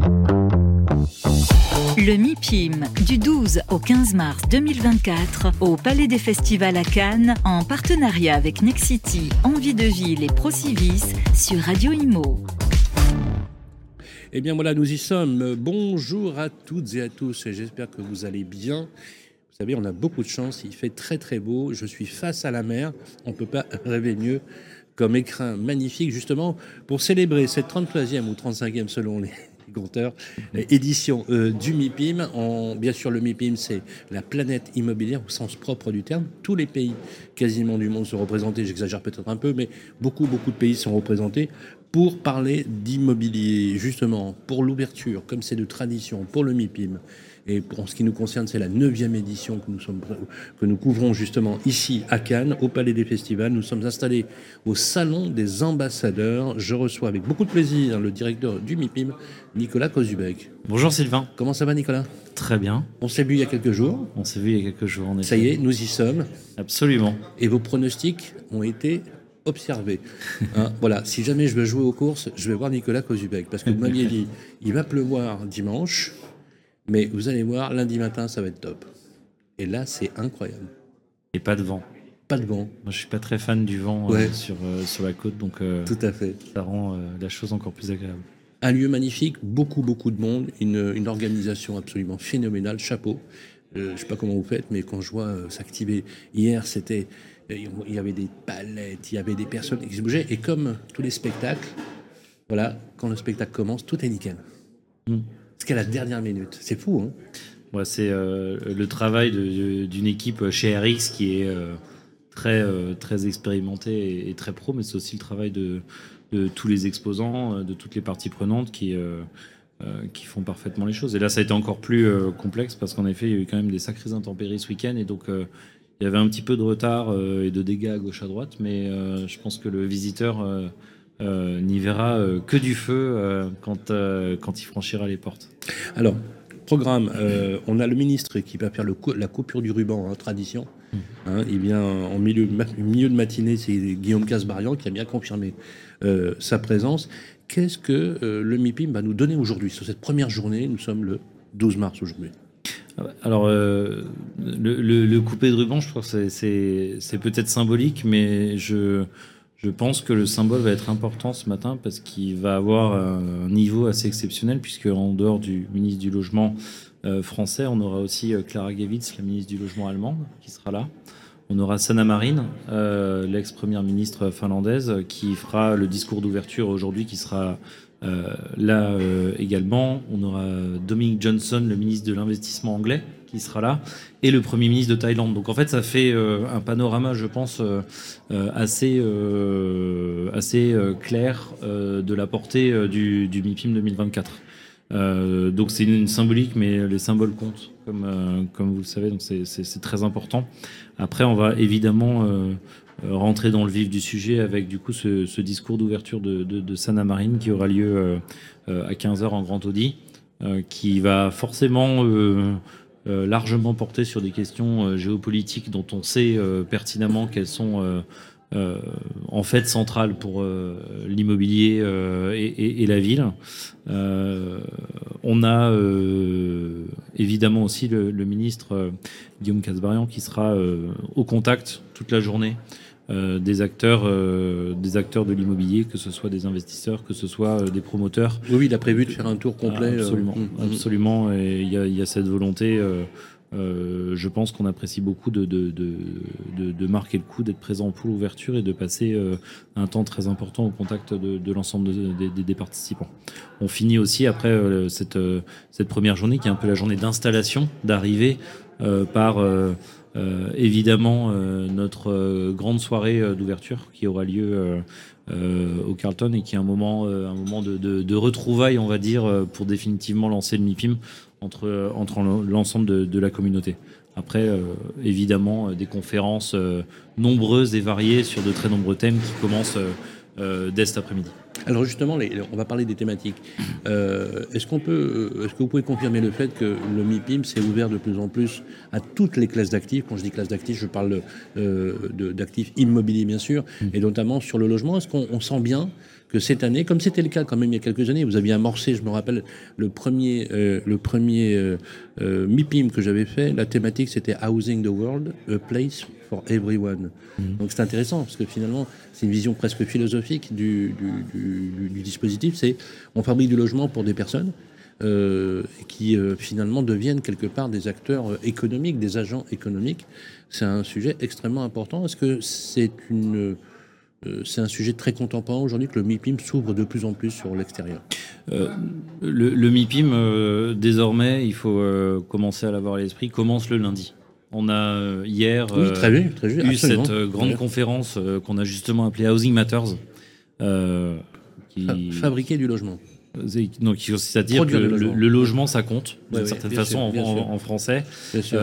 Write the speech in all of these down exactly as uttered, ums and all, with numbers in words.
Le MIPIM, du douze au quinze mars deux mille vingt-quatre, au Palais des Festivals à Cannes, en partenariat avec Nexity, Envie de Ville et Procivis, sur Radio Imo. Eh bien voilà, nous y sommes. Bonjour à toutes et à tous, et j'espère que vous allez bien. Vous savez, on a beaucoup de chance, il fait très très beau, je suis face à la mer, on ne peut pas rêver mieux comme écrin magnifique, justement, pour célébrer cette trente-troisième ou trente-cinquième selon les compteurs, édition euh, du MIPIM. En, bien sûr, le MIPIM, c'est la planète immobilière au sens propre du terme. Tous les pays quasiment du monde sont représentés, j'exagère peut-être un peu, mais beaucoup, beaucoup de pays sont représentés pour parler d'immobilier, justement, pour l'ouverture, comme c'est de tradition, pour le MIPIM. Et pour ce qui nous concerne, c'est la neuvième édition que nous, sommes, que nous couvrons justement ici à Cannes, au Palais des Festivals. Nous sommes installés au Salon des Ambassadeurs. Je reçois avec beaucoup de plaisir le directeur du MIPIM, Nicolas Kozubek. Bonjour Sylvain. Comment ça va, Nicolas ? Très bien. On s'est vu il y a quelques jours. On s'est vu il y a quelques jours, en effet. Ça y est, nous y sommes. Absolument. Et vos pronostics ont été observés. Hein, voilà, si jamais je veux jouer aux courses, je vais voir Nicolas Kozubek. Parce que vous m'aviez dit, il va pleuvoir dimanche. Mais vous allez voir, lundi matin, ça va être top. Et là, c'est incroyable. Et pas de vent. Pas de vent. Moi, je suis pas très fan du vent ouais. euh, sur, euh, sur la côte, donc euh, tout à fait. Ça rend euh, la chose encore plus agréable. Un lieu magnifique, beaucoup, beaucoup de monde, une, une organisation absolument phénoménale, chapeau. Euh, je ne sais pas comment vous faites, mais quand je vois euh, s'activer hier, c'était, euh, il y avait des palettes, il y avait des personnes qui se bougeaient. Et comme tous les spectacles, voilà, quand le spectacle commence, tout est nickel. Mm. Jusqu'à la dernière minute. C'est fou, hein ? Ouais, c'est euh, le travail de, de, d'une équipe chez R X qui est euh, très, euh, très expérimentée et, et très pro, mais c'est aussi le travail de, de tous les exposants, de toutes les parties prenantes qui, euh, euh, qui font parfaitement les choses. Et là, ça a été encore plus euh, complexe parce qu'en effet, il y a eu quand même des sacrées intempéries ce week-end et donc euh, il y avait un petit peu de retard euh, et de dégâts à gauche à droite, mais euh, je pense que le visiteur euh, Euh, n'y verra euh, que du feu euh, quand, euh, quand il franchira les portes. Alors, programme, euh, on a le ministre qui va faire le co- la coupure du ruban, hein, tradition. Mmh. Hein, il vient en milieu, milieu de matinée, c'est Guillaume Casbarian qui a bien confirmé euh, sa présence. Qu'est-ce que euh, le MIPIM va nous donner aujourd'hui sur cette première journée ? Nous sommes le douze mars aujourd'hui. Alors, euh, le, le, le coupé de ruban, je crois que c'est, c'est, c'est peut-être symbolique, mais je... Je pense que le symbole va être important ce matin parce qu'il va avoir un niveau assez exceptionnel puisque en dehors du ministre du Logement euh, français, on aura aussi euh, Clara Geiwitz, la ministre du Logement allemande, qui sera là. On aura Sanna Marin, euh, l'ex-première ministre finlandaise, qui fera le discours d'ouverture aujourd'hui, qui sera euh, là euh, également. On aura Dominic Johnson, le ministre de l'Investissement anglais, qui sera là, et le Premier ministre de Thaïlande. Donc en fait, ça fait euh, un panorama, je pense, euh, euh, assez, euh, assez euh, clair euh, de la portée euh, du, du MIPIM deux mille vingt-quatre. Euh, donc c'est une, une symbolique, mais les symboles comptent, comme, euh, comme vous le savez, donc c'est, c'est, c'est très important. Après, on va évidemment euh, rentrer dans le vif du sujet avec du coup ce, ce discours d'ouverture de, de, de Sanna Marin qui aura lieu euh, euh, à quinze heures en Grand Audi, euh, qui va forcément... Euh, Euh, largement porté sur des questions euh, géopolitiques dont on sait euh, pertinemment qu'elles sont euh, euh, en fait centrales pour euh, l'immobilier euh, et, et, et la ville. Euh, on a euh, évidemment aussi le, le ministre euh, Guillaume Casbarian qui sera euh, au contact toute la journée Euh, des acteurs, euh, des acteurs de l'immobilier, que ce soit des investisseurs, que ce soit euh, des promoteurs. Oui, il a prévu de faire un tour complet. Ah, absolument, euh, absolument. Et il y a, il y a cette volonté. Euh, euh, je pense qu'on apprécie beaucoup de, de, de, de, de marquer le coup, d'être présent pour l'ouverture et de passer euh, un temps très important au contact de, de l'ensemble de, de, de, des participants. On finit aussi après euh, cette, euh, cette première journée, qui est un peu la journée d'installation, d'arrivée euh, par. Euh, Euh, évidemment, euh, notre euh, grande soirée euh, d'ouverture qui aura lieu euh, euh, au Carlton et qui est un moment, euh, un moment de, de, de retrouvailles, on va dire, euh, pour définitivement lancer le MIPIM entre, euh, entre l'ensemble de, de la communauté. Après, euh, évidemment, euh, des conférences euh, nombreuses et variées sur de très nombreux thèmes qui commencent euh, euh, dès cet après-midi. Alors justement, les, on va parler des thématiques. Euh, est-ce qu'on peut, est-ce que vous pouvez confirmer le fait que le MIPIM s'est ouvert de plus en plus à toutes les classes d'actifs? Quand je dis classe d'actifs, je parle euh, de, d'actifs immobiliers bien sûr, et notamment sur le logement. Est-ce qu'on on sent bien que cette année, comme c'était le cas quand même il y a quelques années, vous aviez amorcé, je me rappelle, le premier, euh, le premier euh, euh, MIPIM que j'avais fait, la thématique c'était Housing the World, a Place for Everyone. Mmh. Donc c'est intéressant, parce que finalement, c'est une vision presque philosophique du, du, du, du dispositif, c'est on fabrique du logement pour des personnes, Euh, qui euh, finalement deviennent quelque part des acteurs euh, économiques, des agents économiques. C'est un sujet extrêmement important. Est-ce que c'est une, euh, c'est un sujet très contemporain aujourd'hui que le MIPIM s'ouvre de plus en plus sur l'extérieur? euh, le, le MIPIM, euh, désormais, il faut euh, commencer à l'avoir à l'esprit, commence le lundi. On a euh, hier oui, très bien, très bien, eu cette euh, grande conférence euh, qu'on a justement appelée Housing Matters. Euh, qui... Fabriquer du logement. Donc, c'est-à-dire que le, le, le logement, ça compte d'une ouais, certaine oui, façon sûr, en, en, en français. Euh,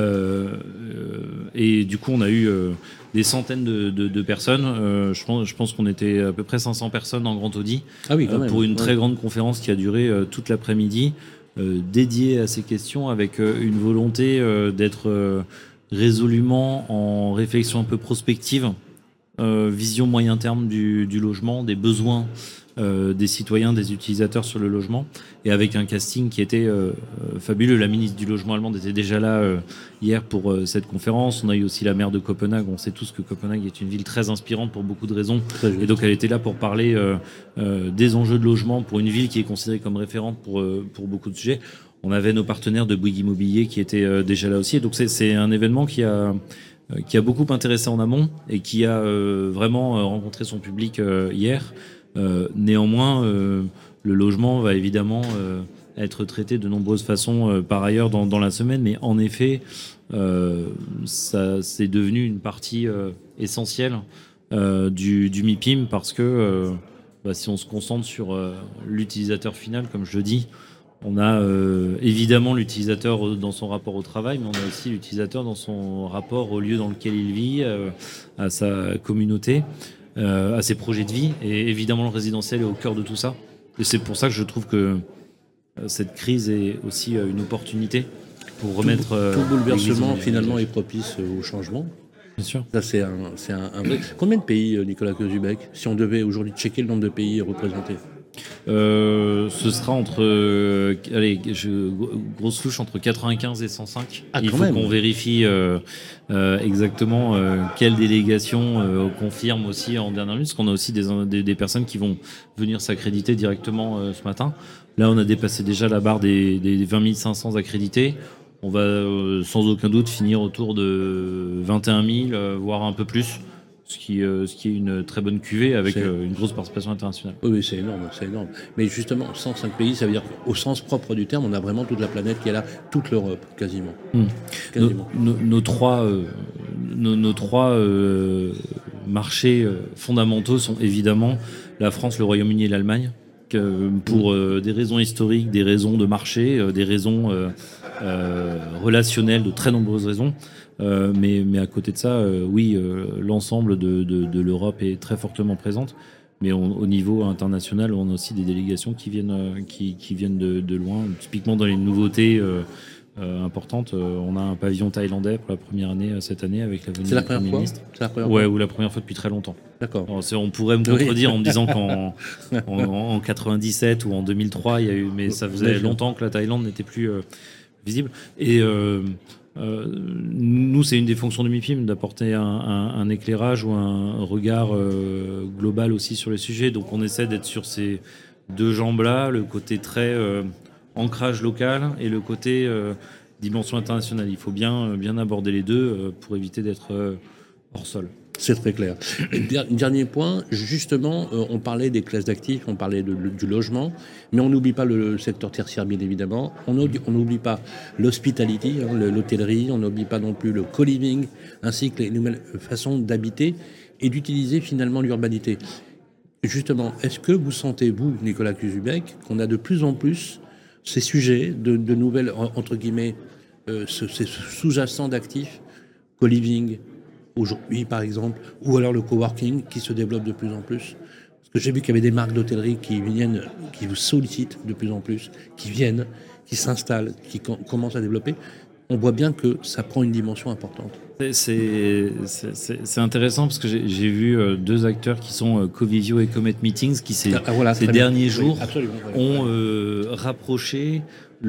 euh, et du coup, on a eu euh, des centaines de, de, de personnes. Euh, je pense, je pense qu'on était à peu près cinq cents personnes en Grand Audi ah oui, euh, pour une ouais. très grande conférence qui a duré euh, toute l'après-midi, euh, dédiée à ces questions, avec euh, une volonté euh, d'être euh, résolument en réflexion un peu prospective, euh, vision moyen terme du, du logement, des besoins Euh, des citoyens, des utilisateurs sur le logement, et avec un casting qui était euh, fabuleux. La ministre du Logement allemande était déjà là euh, hier pour euh, cette conférence. On a eu aussi la maire de Copenhague. On sait tous que Copenhague est une ville très inspirante pour beaucoup de raisons, et donc elle était là pour parler euh, euh, des enjeux de logement pour une ville qui est considérée comme référente pour, euh, pour beaucoup de sujets. On avait nos partenaires de Bouygues Immobilier qui étaient euh, déjà là aussi, et donc c'est, c'est un événement qui a euh, qui a beaucoup intéressé en amont et qui a euh, vraiment euh, rencontré son public euh, hier. Euh, néanmoins, euh, le logement va évidemment euh, être traité de nombreuses façons euh, par ailleurs dans, dans la semaine, mais en effet, euh, ça, c'est devenu une partie euh, essentielle euh, du, du MIPIM, parce que euh, bah, si on se concentre sur euh, l'utilisateur final, comme je le dis, on a euh, évidemment l'utilisateur dans son rapport au travail, mais on a aussi l'utilisateur dans son rapport au lieu dans lequel il vit, euh, à sa communauté. Euh, à ses projets de vie, et évidemment le résidentiel est au cœur de tout ça, et c'est pour ça que je trouve que euh, cette crise est aussi euh, une opportunité pour remettre tout, tout bouleversement euh, finalement est propice au changement. Bien sûr. Ça c'est un, c'est un, un vrai... Combien de pays, Nicolas Kozubeck, si on devait aujourd'hui checker le nombre de pays représentés? Euh, ce sera entre, euh, allez, je, grosse louche, entre quatre-vingt-quinze et cent cinq. Ah, il faut même. qu'on vérifie euh, euh, exactement euh, quelle délégation euh, confirme aussi en dernière minute, parce qu'on a aussi des, des, des personnes qui vont venir s'accréditer directement euh, ce matin. Là, on a dépassé déjà la barre des, des vingt mille cinq cents accrédités. On va euh, sans aucun doute finir autour de vingt et un mille, euh, voire un peu plus. Ce qui, euh, ce qui est une très bonne cuvée avec euh, une grosse participation internationale. Oui, oui, c'est énorme, c'est énorme. Mais justement, cent cinq pays, ça veut dire qu'au sens propre du terme, on a vraiment toute la planète qui est là, toute l'Europe, quasiment. Mmh. quasiment. Nos, nos, nos trois, euh, nos, nos trois euh, marchés euh, fondamentaux sont évidemment la France, le Royaume-Uni et l'Allemagne, que, pour euh, des raisons historiques, des raisons de marché, euh, des raisons euh, euh, relationnelles, de très nombreuses raisons. Euh, mais, mais à côté de ça, euh, oui, euh, l'ensemble de, de, de l'Europe est très fortement présente. Mais on, au niveau international, on a aussi des délégations qui viennent, euh, qui, qui viennent de, de loin. Typiquement dans les nouveautés euh, euh, importantes, euh, on a un pavillon thaïlandais pour la première année euh, cette année avec la venue du Premier fois ministre. C'est la première ouais, fois. ou la première fois depuis très longtemps. D'accord. Alors, c'est, on pourrait me contredire oui. en me disant qu'en en, en quatre-vingt-dix-sept ou en deux mille trois, il y a eu, mais ça faisait mais longtemps que la Thaïlande n'était plus euh, visible. Et euh, Euh, nous, c'est une des fonctions du MIPIM d'apporter un, un, un éclairage ou un regard euh, global aussi sur les sujets. Donc, on essaie d'être sur ces deux jambes-là, le côté très euh, ancrage local et le côté euh, dimension internationale. Il faut bien, bien aborder les deux euh, pour éviter d'être euh, hors sol. C'est très clair. Dernier point, justement, euh, on parlait des classes d'actifs, on parlait de, de, du logement, mais on n'oublie pas le, le secteur tertiaire, bien évidemment. On n'oublie pas l'hospitality, hein, l'hôtellerie, on n'oublie pas non plus le co-living, ainsi que les nouvelles façons d'habiter et d'utiliser finalement l'urbanité. Justement, est-ce que vous sentez, vous, Nicolas Kozubeck, qu'on a de plus en plus ces sujets de, de nouvelles, entre guillemets, euh, ces sous-jacents d'actifs, co-living, aujourd'hui, par exemple, ou alors le coworking qui se développe de plus en plus. Parce que j'ai vu qu'il y avait des marques d'hôtellerie qui viennent, qui vous sollicitent de plus en plus, qui viennent, qui s'installent, qui com- commencent à développer. on voit bien que ça prend une dimension importante. C'est, c'est, c'est, c'est intéressant parce que j'ai, j'ai vu deux acteurs qui sont Covivio et Comet Meetings qui ces, ah, voilà, ces derniers bien. jours oui, absolument, oui, ont euh, rapproché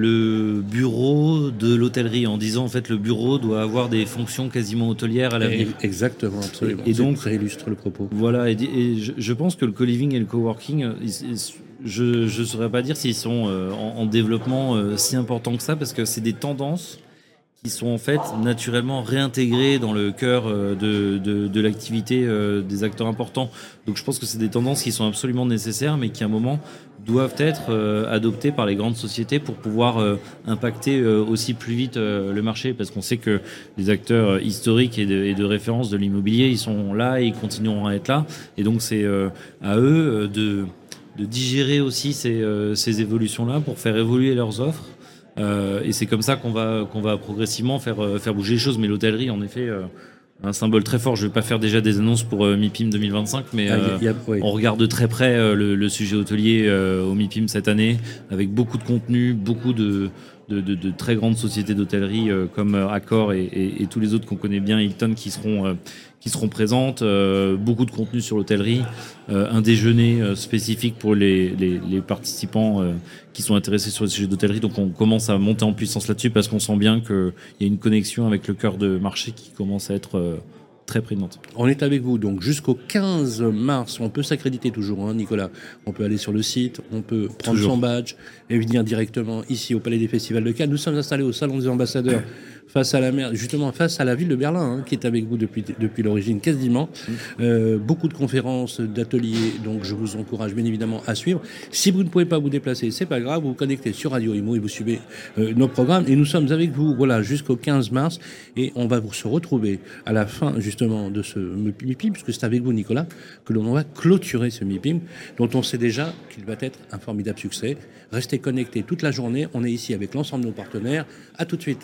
le bureau de l'hôtellerie en disant en fait le bureau doit avoir des fonctions quasiment hôtelières à l'avenir. Exactement, absolument. Et, et donc ça illustre le propos. Voilà, et, et je, je pense que le co-living et le coworking, ils, je ne saurais pas dire s'ils sont euh, en, en développement euh, si important que ça parce que c'est des tendances qui sont en fait naturellement réintégrés dans le cœur de, de, de l'activité des acteurs importants. Donc je pense que c'est des tendances qui sont absolument nécessaires, mais qui à un moment doivent être adoptées par les grandes sociétés pour pouvoir impacter aussi plus vite le marché, parce qu'on sait que les acteurs historiques et de, et de référence de l'immobilier, ils sont là et ils continueront à être là. Et donc c'est à eux de, de digérer aussi ces, ces évolutions-là pour faire évoluer leurs offres. Euh, et c'est comme ça qu'on va, qu'on va progressivement faire, euh, faire bouger les choses. Mais l'hôtellerie, en effet, euh, un symbole très fort. Je ne vais pas faire déjà des annonces pour euh, MIPIM deux mille vingt-cinq, mais euh, ah, y a, oui. on regarde de très près euh, le, le sujet hôtelier euh, au MIPIM cette année, avec beaucoup de contenu, beaucoup de, de, de, de très grandes sociétés d'hôtellerie euh, comme Accor et, et, et tous les autres qu'on connaît bien, Hilton, qui seront... Euh, qui seront présentes, euh, beaucoup de contenu sur l'hôtellerie, euh, un déjeuner euh, spécifique pour les, les, les participants euh, qui sont intéressés sur le sujet d'hôtellerie. Donc on commence à monter en puissance là-dessus parce qu'on sent bien qu'il y a une connexion avec le cœur de marché qui commence à être euh, très prégnante. On est avec vous donc jusqu'au quinze mars. On peut s'accréditer toujours, hein, Nicolas. On peut aller sur le site, on peut prendre toujours son badge et venir directement ici au Palais des Festivals de Cannes. Nous sommes installés au Salon des Ambassadeurs. Face à la mer, justement face à la ville de Berlin, hein, qui est avec vous depuis, depuis l'origine quasiment. Mmh. Euh, beaucoup de conférences, d'ateliers, donc je vous encourage bien évidemment à suivre. Si vous ne pouvez pas vous déplacer, c'est pas grave, vous vous connectez sur Radio Imo et vous suivez euh, nos programmes. Et nous sommes avec vous, voilà, jusqu'au quinze mars, et on va vous se retrouver à la fin justement de ce MIPIM, puisque c'est avec vous, Nicolas, que l'on va clôturer ce MIPIM, dont on sait déjà qu'il va être un formidable succès. Restez connectés toute la journée. On est ici avec l'ensemble de nos partenaires. À tout de suite.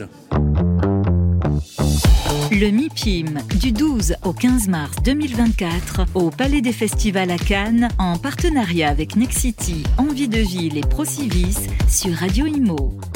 Le MIPIM, du douze au quinze mars deux mille vingt-quatre, au Palais des Festivals à Cannes, en partenariat avec Nexity, Envie de Ville et Procivis sur Radio Imo.